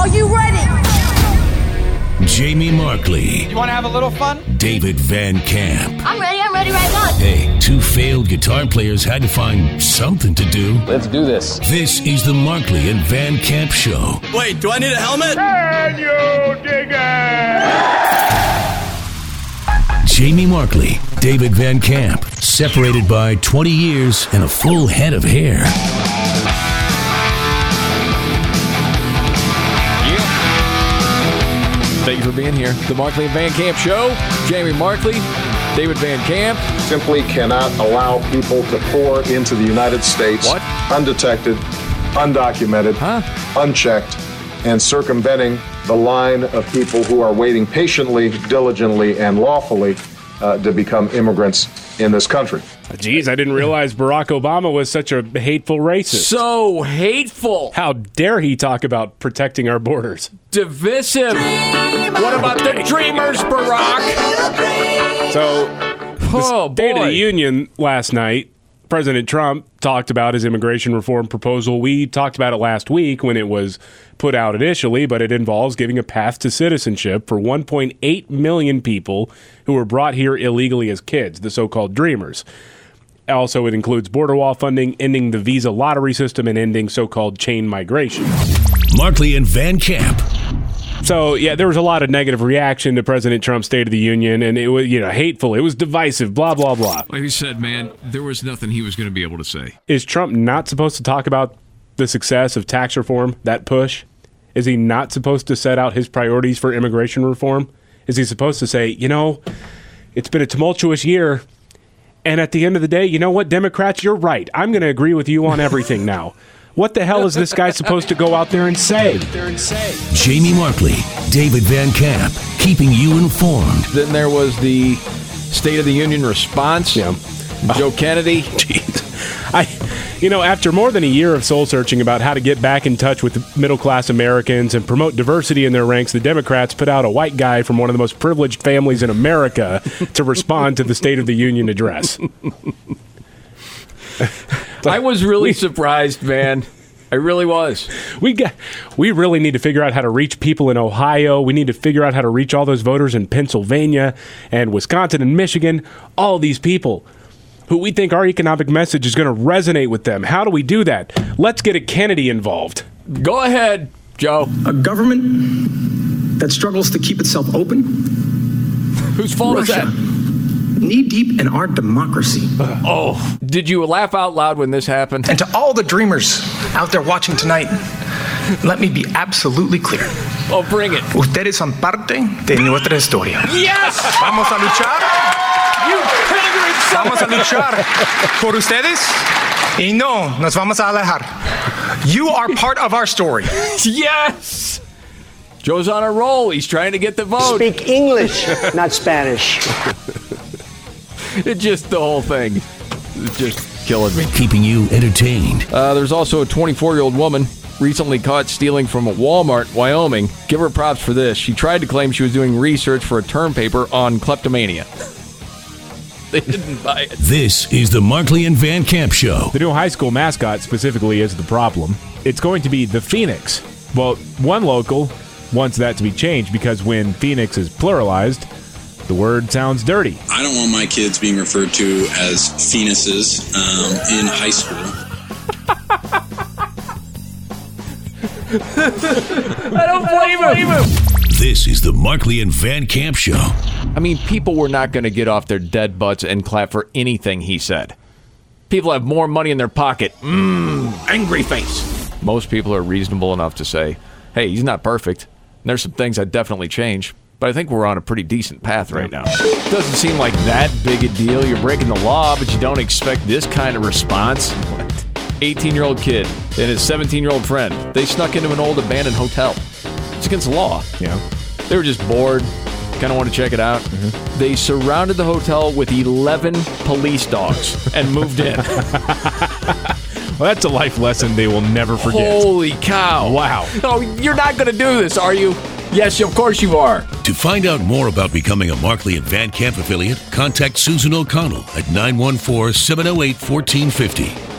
Are you ready? Jamie Markley. You want to have a little fun? David Van Camp. I'm ready right now. Hey, two failed guitar players had to find something to do. Let's do this. This is the Markley and Van Camp Show. Wait, do I need a helmet? Can you dig it? Jamie Markley, David Van Camp, separated by 20 years and a full head of hair. Thank you for being here. The Markley and Van Camp Show. Jamie Markley, David Van Camp. Simply cannot allow people to pour into the United States undetected, undocumented, unchecked, and circumventing the line of people who are waiting patiently, diligently, and lawfully to become immigrants in this country. Geez, I didn't realize Barack Obama was such a hateful racist. So hateful. How dare he talk about protecting our borders? Divisive. What about the Dreamers, Barack? So, the State of the Union last night, President Trump talked about his immigration reform proposal. We talked about it last week when it was put out initially, but it involves giving a path to citizenship for 1.8 million people who were brought here illegally as kids, the so-called Dreamers. Also, it includes border wall funding, ending the visa lottery system, and ending so-called chain migration. Markley and Van Camp. So, yeah, there was a lot of negative reaction to President Trump's State of the Union, and it was, hateful. It was divisive, blah, blah, blah. Like he said, man, there was nothing he was going to be able to say. Is Trump not supposed to talk about the success of tax reform, that push? Is he not supposed to set out his priorities for immigration reform? Is he supposed to say, it's been a tumultuous year, and at the end of the day, you know what, Democrats, you're right. I'm going to agree with you on everything now. What the hell is this guy supposed to go out there and say? Jamie Markley, David Van Camp, keeping you informed. Then there was the State of the Union response. Yeah. Joe Kennedy. Jeez. After more than a year of soul-searching about how to get back in touch with middle-class Americans and promote diversity in their ranks, the Democrats put out a white guy from one of the most privileged families in America to respond to the State of the Union address. I was really surprised, man. I really was. We really need to figure out how to reach people in Ohio. We need to figure out how to reach all those voters in Pennsylvania and Wisconsin and Michigan. All these people who we think our economic message is going to resonate with them. How do we do that? Let's get a Kennedy involved. Go ahead, Joe. A government that struggles to keep itself open. Whose fault is that? Knee-deep in our democracy. Did you laugh out loud when this happened? And to all the dreamers out there watching tonight, let me be absolutely clear. Oh, bring it. Ustedes son parte de nuestra historia. Yes! Vamos a luchar. You pandering son. Vamos a luchar por ustedes y no nos vamos a alejar. You are part of our story. Yes! Joe's on a roll. He's trying to get the vote. Speak English, not Spanish. The whole thing is just killing me. Keeping you entertained. There's also a 24-year-old woman recently caught stealing from a Walmart, Wyoming. Give her props for this. She tried to claim she was doing research for a term paper on kleptomania. They didn't buy it. This is the Markley and Van Camp Show. The new high school mascot specifically is the problem. It's going to be the Phoenix. Well, one local wants that to be changed because when Phoenix is pluralized, the word sounds dirty. I don't want my kids being referred to as penises in high school. I don't blame him. This is the Markley and Van Camp Show. I mean, people were not going to get off their dead butts and clap for anything he said. People have more money in their pocket. Angry face. Most people are reasonable enough to say, hey, he's not perfect. There's some things I'd definitely change. But I think we're on a pretty decent path right now. It doesn't seem like that big a deal. You're breaking the law, but you don't expect this kind of response. 18-year-old kid and his 17-year-old friend, they snuck into an old abandoned hotel. It's against the law. Yeah. They were just bored, kind of want to check it out. Mm-hmm. They surrounded the hotel with 11 police dogs and moved in. Well, that's a life lesson they will never forget. Holy cow. Wow. Oh, you're not going to do this, are you? Yes, of course you are. To find out more about becoming a Markley and Van Camp affiliate, contact Susan O'Connell at 914-708-1450.